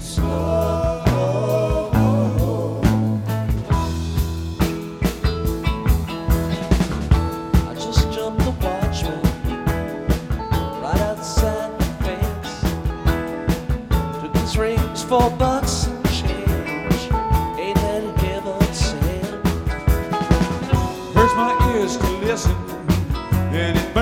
slow. I just jumped the watchman right outside the fence. Took his rings for bucks and change. Ain't that heaven sent? Hurts my ears to listen, and it